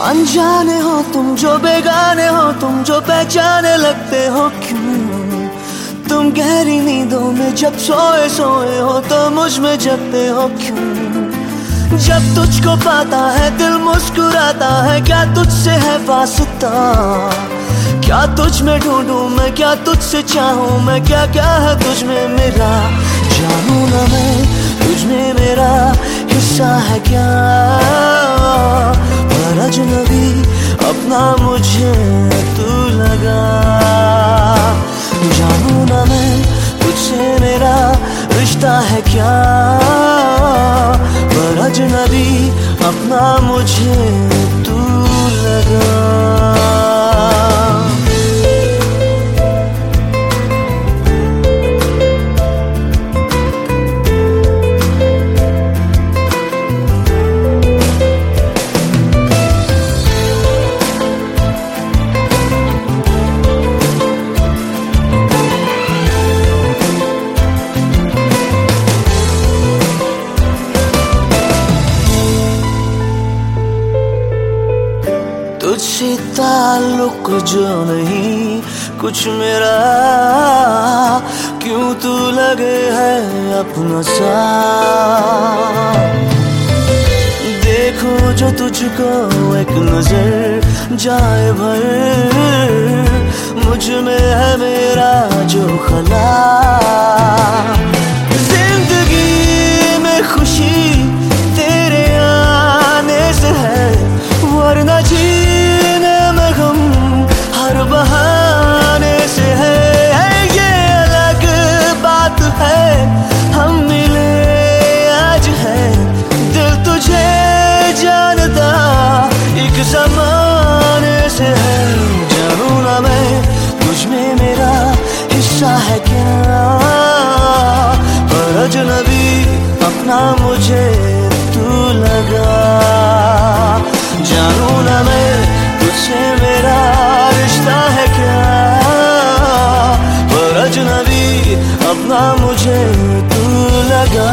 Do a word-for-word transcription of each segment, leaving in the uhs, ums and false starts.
अनजाने हो तुम जो बेगाने हो तुम जो पहचाने लगते हो क्यों? तुम गहरी नींदों में जब सोए सोए हो तो मुझ में जगते हो क्यों? जब तुझको पाता है दिल मुस्कुराता है, क्या तुझसे है वास्ता? क्या तुझ में ढूंढूं मैं, क्या तुझसे चाहूं मैं, क्या क्या है तुझ में मेरा? जानूं ना मैं तुझ में मेरा हिस्सा है क्या? पर अजनबी अपना मुझे तू लगा। जानूं ना मैं तुझसे मेरा रिश्ता है क्या? पर अजनबी अपना मुझे तू लगा। तुझसे ताल्लुक जो नहीं कुछ मेरा, क्यों तू लगे है अपना सा? देखो जो तुझको एक नजर जाए भर, मुझ में है मेरा जो खला। जिंदगी में खुशी तेरे आने से है, वरना जीने में गम हर बहाने से है। ये अलग बात है हम मिले आज है, दिल तुझे जानता एक ज़माने से है। जानूं ना मैं तुझ में मेरा हिस्सा है क्या? पर अजनबी अपना मुझे तू लगा। जानूं ना मैं तुझसे मेरा रिश्ता है क्या? पर अजनबी अपना मुझे तू लगा।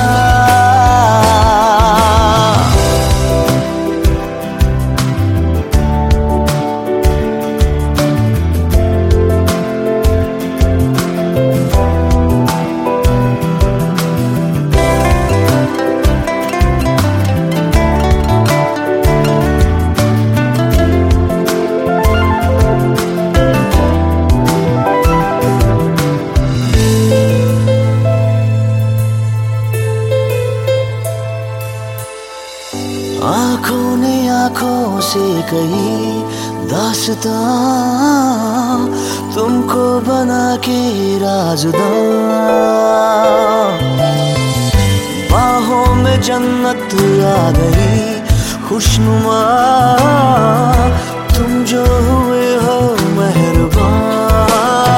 आँखों ने आँखों से कही दास्तां, तुमको बना के राज़दां। बाहों में जन्नत आ गई खुशनुमा, तुम जो हुए हो मेहरबान।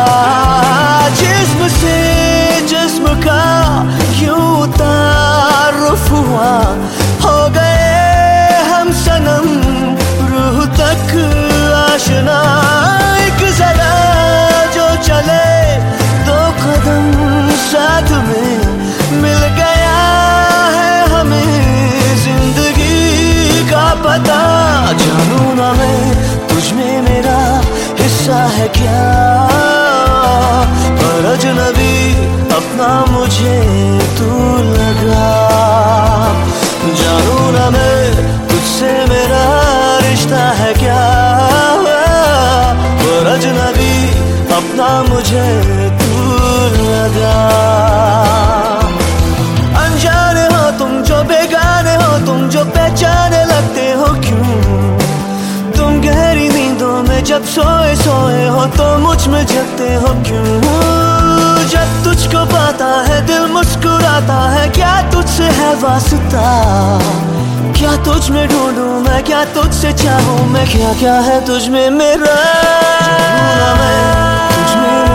जिस्म से जिस्म का क्यों तारुफ हुआ, हो गए सनम रूह तक आशना। एक जरा जो चले दो कदम साथ में, मिल गया है हमें जिंदगी का पता। जानूं ना मैं तुझ में मेरा हिस्सा है क्या? पर अजनबी अपना मुझे तू लगा। जानूं ना मैं तुझसे मेरा रिश्ता है क्या? पर अजनबी अपना मुझे तू लगा। अनजाने हो तुम जो बेगाने हो तुम जो पहचाने लगते हो क्यों? तुम गहरी नींदों में जब सोए सोए हो तो मुझ में जगते हो क्यों? जब तुझको पाता है दिल मुस्कुराता है, क्या तुझसे है वास्ता? क्या तुझ में ढूंढूं मैं, क्या तुझसे चाहूं मैं, क्या क्या है तुझ में मेरा? जानूं ना मैं तुझ में